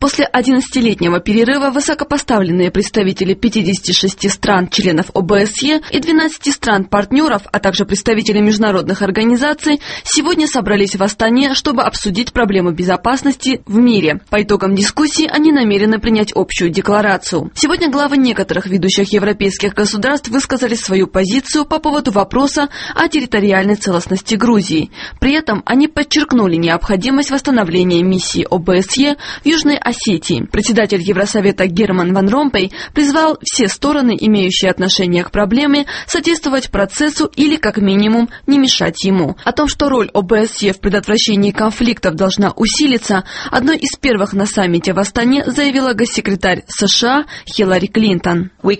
После 11-летнего перерыва высокопоставленные представители 56 стран-членов ОБСЕ и 12 стран-партнеров, а также представители международных организаций сегодня собрались в Астане, чтобы обсудить проблему безопасности в мире. По итогам дискуссии они намерены принять общую декларацию. Сегодня главы некоторых ведущих европейских государств высказали свою позицию по поводу вопроса о территориальной целостности Грузии. При этом они подчеркнули необходимость восстановления миссии ОБСЕ в Южной Осетии. Председатель Евросовета Герман Ван Ромпей призвал все стороны, имеющие отношение к проблеме, содействовать процессу или, как минимум, не мешать ему. О том, что роль ОБСЕ в предотвращении конфликтов должна усилиться, одной из первых на саммите в Астане заявила госсекретарь США Хиллари Клинтон. Мы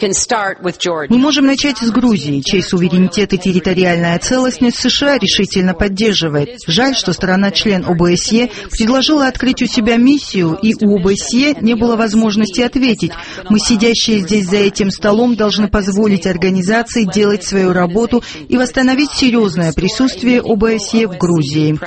можем начать с Грузии, чей суверенитет и территориальная целостность США решительно поддерживает. Жаль, что страна-член ОБСЕ предложила открыть у себя миссию, и у ОБСЕ не было возможности ответить. Мы, сидящие здесь за этим столом, должны позволить организации делать свою работу и восстановить серьезное присутствие ОБСЕ в Грузии.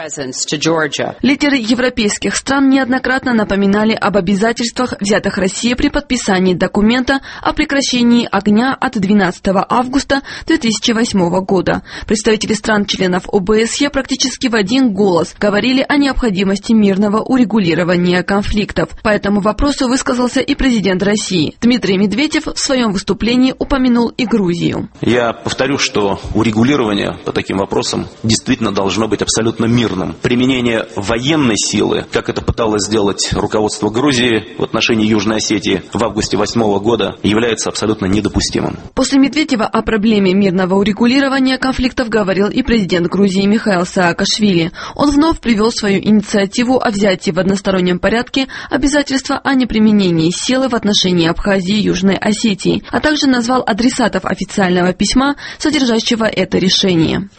Лидеры европейских стран неоднократно напоминали об обязательствах, взятых Россией при подписании документа о прекращении огня от 12 августа 2008 года. Представители стран-членов ОБСЕ практически в один голос говорили о необходимости мирного урегулирования конфликтов. По этому вопросу высказался и президент России. Дмитрий Медведев в своем выступлении упомянул и Грузию. Я повторю, что урегулирование по таким вопросам действительно должно быть абсолютно мирным. Применение военной силы, как это пыталось сделать руководство Грузии в отношении Южной Осетии в августе 2008 года, является абсолютно недопустимым. После Медведева о проблеме мирного урегулирования конфликтов говорил и президент Грузии Михаил Саакашвили. Он вновь привел свою инициативу о взятии в одностороннем порядке обязательства о неприменении силы в отношении Абхазии и Южной Осетии, а также назвал адресатов официального письма, содержащего это решение.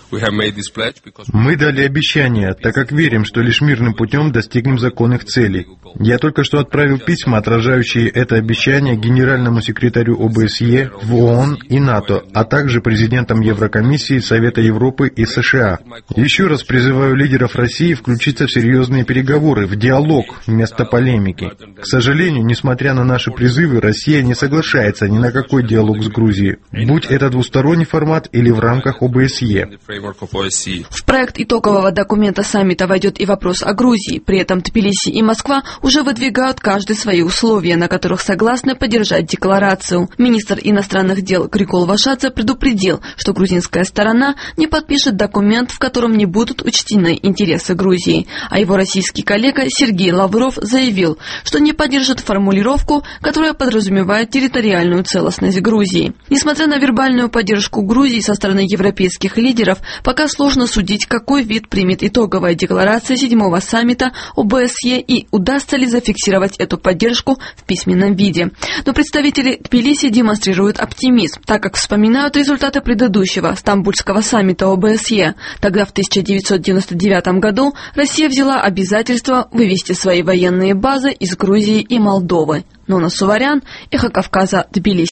Мы дали обещание, так как верим, что лишь мирным путем достигнем законных целей. Я только что отправил письма, отражающие это обещание генеральному секретарю ОБСЕ в ООН и НАТО, а также президентам Еврокомиссии, Совета Европы и США. Еще раз призываю лидеров России включиться в серьезные переговоры, в диалог вместо полемики. К сожалению, несмотря на наши призывы, Россия не соглашается ни на какой диалог с Грузией, будь это двусторонний формат или в рамках ОБСЕ. В проект итогового документа саммита войдет и вопрос о Грузии. При этом Тбилиси и Москва уже выдвигают каждый свои условия, на которых согласны поддержать декларацию. Министр иностранных дел Григол Вашадзе предупредил, что грузинская сторона не подпишет документ, в котором не будут учтены интересы Грузии. А его российский коллега Сергей Лавров заявил, что не поддержит формулировку, которая подразумевает территориальную целостность Грузии. Несмотря на вербальную поддержку Грузии со стороны европейских лидеров, пока сложно судить, какой вид примет итоговая декларация 7-го саммита ОБСЕ и удастся ли зафиксировать эту поддержку в письменном виде. Но представители Тбилиси демонстрируют оптимизм, так как вспоминают результаты предыдущего Стамбульского саммита ОБСЕ. Тогда в 1999 году Россия взяла обязательство вывести свои военные базы из Грузии и Молдовы. Нона Суварян, Эхо Кавказа, Тбилиси.